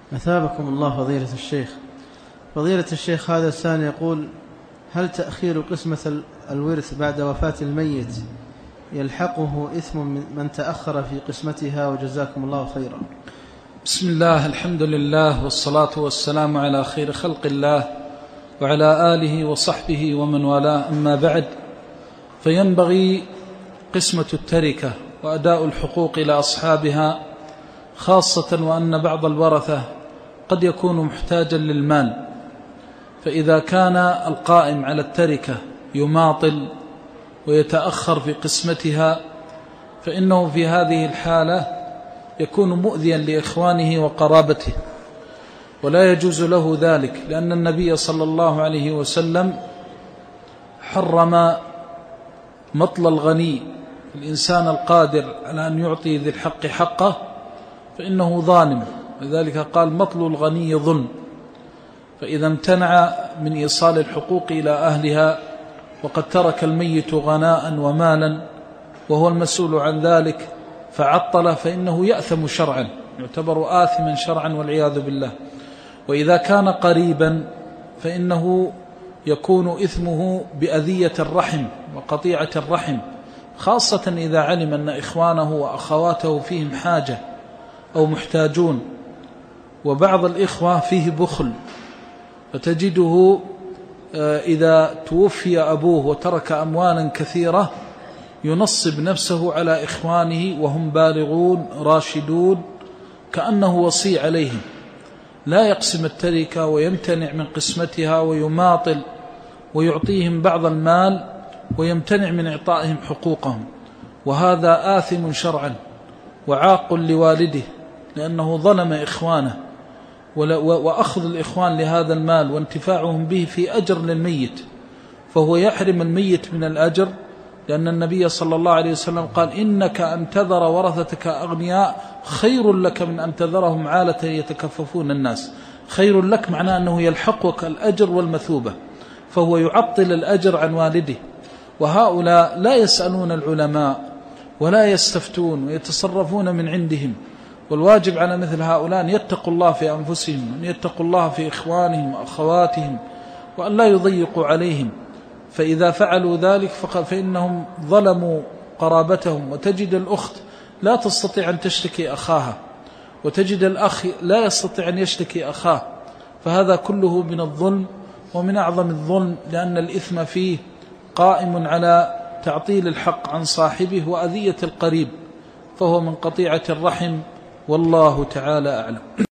أثابكم الله فضيلة الشيخ. فضيلة الشيخ، هذا الثاني يقول: هل تأخير قسمة الورث بعد وفاة الميت يلحقه إثم من تأخر في قسمتها؟ وجزاكم الله خيرا. بسم الله، الحمد لله، والصلاة والسلام على خير خلق الله وعلى آله وصحبه ومن والاه، أما بعد، فينبغي قسمة التركة وأداء الحقوق إلى أصحابها، خاصة وأن بعض الورثة قد يكون محتاجا للمال، فإذا كان القائم على التركة يماطل ويتأخر في قسمتها فإنه في هذه الحالة يكون مؤذيا لإخوانه وقرابته، ولا يجوز له ذلك، لأن النبي صلى الله عليه وسلم حرم مطل الغني. الإنسان القادر على أن يعطي ذي الحق حقه فإنه ظالم، لذلك قال: مطل الغني ظلم. فإذا امتنع من إيصال الحقوق إلى أهلها وقد ترك الميت غناء ومالا وهو المسؤول عن ذلك فعطل، فإنه يأثم شرعا، يعتبر آثما شرعا والعياذ بالله. وإذا كان قريبا فإنه يكون إثمه بأذية الرحم وقطيعة الرحم، خاصة إذا علم أن إخوانه وأخواته فيهم حاجة أو محتاجون. وبعض الإخوة فيه بخل، فتجده إذا توفي أبوه وترك أموالا كثيرة ينصب نفسه على إخوانه وهم بالغون راشدون كأنه وصي عليهم، لا يقسم التركة ويمتنع من قسمتها ويماطل ويعطيهم بعض المال ويمتنع من إعطائهم حقوقهم، وهذا آثم شرعا وعاق لوالده، لأنه ظلم إخوانه. وأخذ الإخوان لهذا المال وانتفاعهم به في أجر للميت، فهو يحرم الميت من الأجر، لأن النبي صلى الله عليه وسلم قال: إنك أن تذر ورثتك أغنياء خير لك من أن تذرهم عالة يتكففون الناس. خير لك معناه أنه يلحقك الأجر والمثوبة، فهو يعطل الأجر عن والده. وهؤلاء لا يسألون العلماء ولا يستفتون ويتصرفون من عندهم، والواجب على مثل هؤلاء أن يتقوا الله في أنفسهم، أن يتقوا الله في إخوانهم وأخواتهم، وأن لا يضيقوا عليهم، فإذا فعلوا ذلك فإنهم ظلموا قرابتهم. وتجد الأخت لا تستطيع أن تشتكي أخاها، وتجد الأخ لا يستطيع أن يشتكي أخاه، فهذا كله من الظلم ومن أعظم الظلم، لأن الإثم فيه قائم على تعطيل الحق عن صاحبه وأذية القريب، فهو من قطيعة الرحم، والله تعالى أعلم.